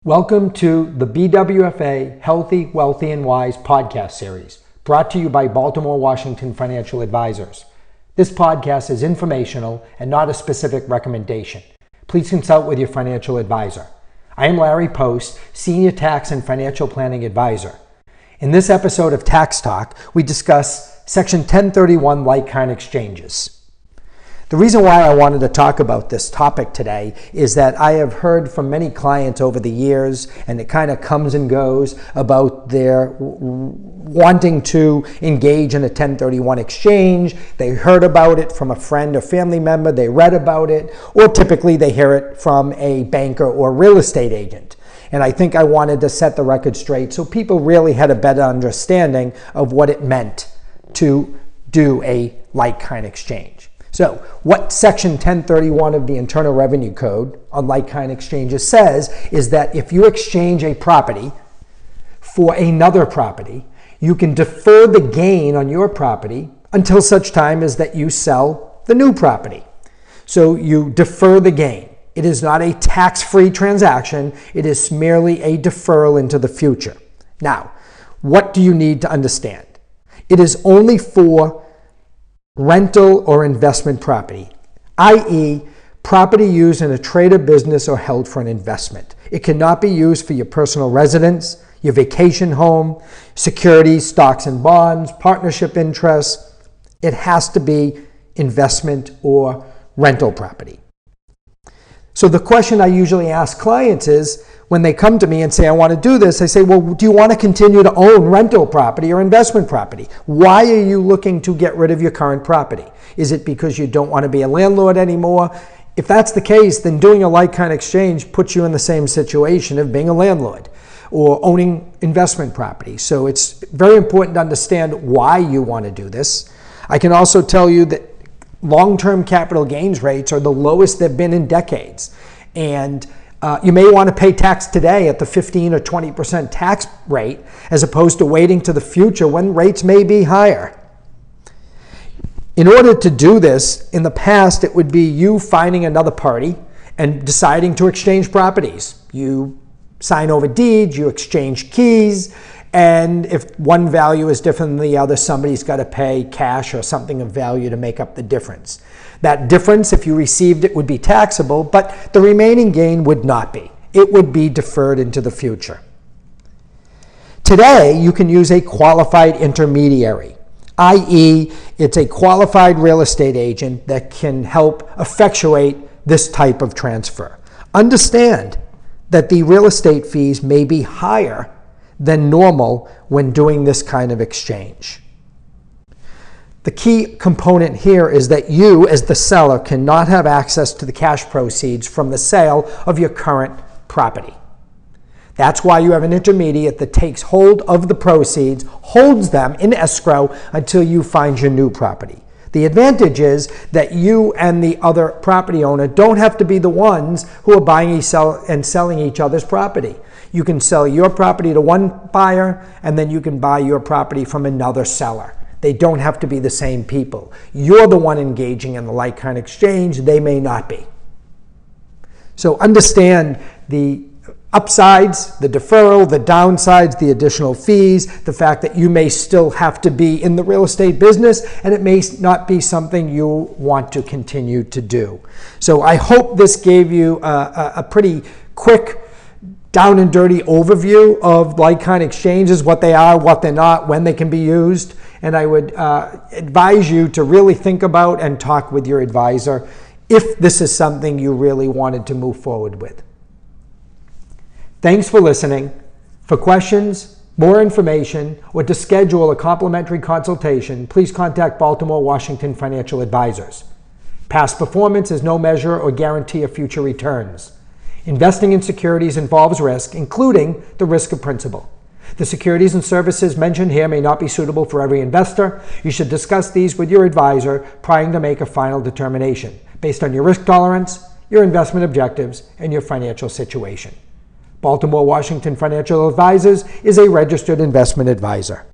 Welcome to the BWFA Healthy, Wealthy, and Wise podcast series, brought to you by Baltimore, Washington Financial Advisors. This podcast is informational and not a specific recommendation. Please consult with your financial advisor. I am Larry Post, Senior Tax and Financial Planning Advisor. In this episode of Tax Talk, we discuss Section 1031 like-kind exchanges. The reason why I wanted to talk about this topic today is that I have heard from many clients over the years, and it kind of comes and goes, about their wanting to engage in a 1031 exchange. They heard about it from a friend or family member, they read about it, or typically they hear it from a banker or real estate agent. And I think I wanted to set the record straight so people really had a better understanding of what it meant to do a like-kind exchange. So what Section 1031 of the Internal Revenue Code on like-kind exchanges says is that if you exchange a property for another property, you can defer the gain on your property until such time as that you sell the new property. So you defer the gain. It is not a tax-free transaction. It is merely a deferral into the future. Now, what do you need to understand? It is only for rental or investment property, i.e., property used in a trade or business or held for an investment. It cannot be used for your personal residence, your vacation home, securities, stocks and bonds, partnership interests. It has to be investment or rental property. So the question I usually ask clients is, when they come to me and say, I want to do this, I say, well, do you want to continue to own rental property or investment property? Why are you looking to get rid of your current property? Is it because you don't want to be a landlord anymore? If that's the case, then doing a like-kind exchange puts you in the same situation of being a landlord or owning investment property. So it's very important to understand why you want to do this. I can also tell you that long-term capital gains rates are the lowest they've been in decades. And you may want to pay tax today at the 15 or 20% tax rate as opposed to waiting to the future when rates may be higher. In order to do this, in the past, it would be you finding another party and deciding to exchange properties. You sign over deeds, you exchange keys, and if one value is different than the other, somebody's got to pay cash or something of value to make up the difference. That difference, if you received it, would be taxable, but the remaining gain would not be. It would be deferred into the future. Today, you can use a qualified intermediary, i.e., it's a qualified real estate agent that can help effectuate this type of transfer. Understand that the real estate fees may be higher than normal when doing this kind of exchange. The key component here is that you, as the seller, cannot have access to the cash proceeds from the sale of your current property. That's why you have an intermediate that takes hold of the proceeds, holds them in escrow until you find your new property. The advantage is that you and the other property owner don't have to be the ones who are buying and selling each other's property. You can sell your property to one buyer, and then you can buy your property from another seller. They don't have to be the same people. You're the one engaging in the like-kind exchange. They may not be. So understand the upsides, the deferral, the downsides, the additional fees, the fact that you may still have to be in the real estate business, and it may not be something you want to continue to do. So I hope this gave you a pretty quick, down and dirty overview of like-kind exchanges, what they are, what they're not, when they can be used. And I would advise you to really think about and talk with your advisor if this is something you really wanted to move forward with. Thanks for listening. For questions, more information, or to schedule a complimentary consultation, please contact Baltimore, Washington Financial Advisors. Past performance is no measure or guarantee of future returns. Investing in securities involves risk, including the risk of principal. The securities and services mentioned here may not be suitable for every investor. You should discuss these with your advisor prior to make a final determination based on your risk tolerance, your investment objectives, and your financial situation. Baltimore, Washington Financial Advisors is a registered investment advisor.